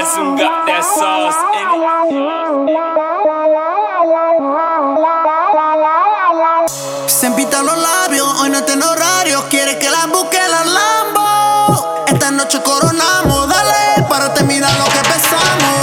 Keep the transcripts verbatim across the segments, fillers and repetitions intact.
Jason got that sauce in it. Se empitan los labios, hoy no tiene horario. Quiere que la busque la Lambo. Esta noche coronamos, dale, párate, mira lo que pesamos.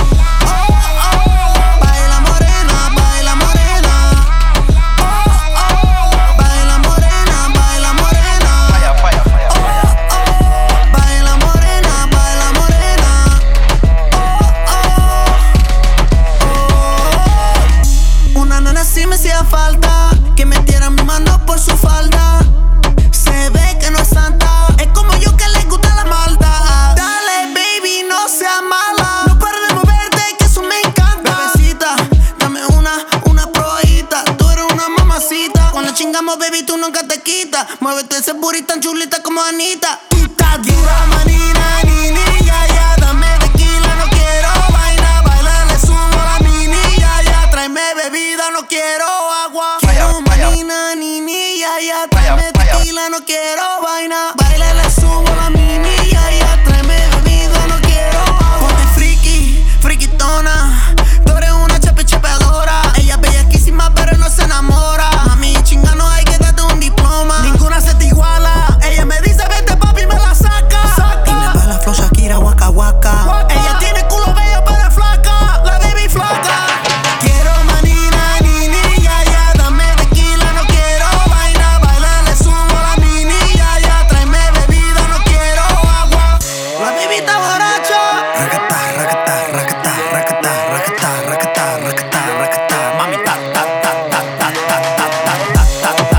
Si me hacía falta que metiera mi mano por su falda. Se ve que no es santa, es como yo que le gusta la maldad. Dale, baby, no seas mala. No pares de moverte, que eso me encanta. Bebecita, dame una, una probadita. Tú eres una mamacita. Cuando chingamos, baby, tú nunca te quitas. Muévete ese booty tan chulita como Anita. Tú estás dura, manina, ni, ni, ya, ya. Dame tequila, no quiero vaina. Baila, le subo a la mini, ya, ya. Tráeme bebida, no quiero agua. Quiero manina, ni, ni, ya, ya. Tráeme tequila, no quiero vaina. Baila, le subo a la mini, ya, ya. Tráeme bebida, no quiero agua. Ponte friki, friquitona. Tú eres una chape chapeadora. Ella es bellaquísima, pero no se enamora. Mami, chinga, no hay que darte un diploma. Ninguna se te iguala. Ella me dice, vete, papi, me la saca. saca. Y me baila flow Shakira, waka, waka, waka. Ella tiene culo bello, pero es flaca. La baby flaca. Quiero manina, ni, ni, ya, ya. Dame tequila, no quiero vaina. Baila, le subo a la mini, ya, ya. Tráeme bebida, no quiero agua. La baby está borracha. Racata, racata, racata, racata, racata, racata, racata, racata. Mami, ta, ta, ta, ta, ta, ta, ta, ta, ta, ta,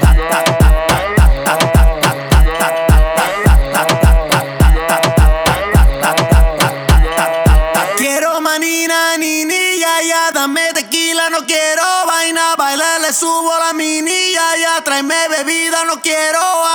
quiero manina, ni, ni, ya, ya. Dame tequila, no quiero vaina. Baila, le subo a la mini, ya, ya. Tráeme bebida, no quiero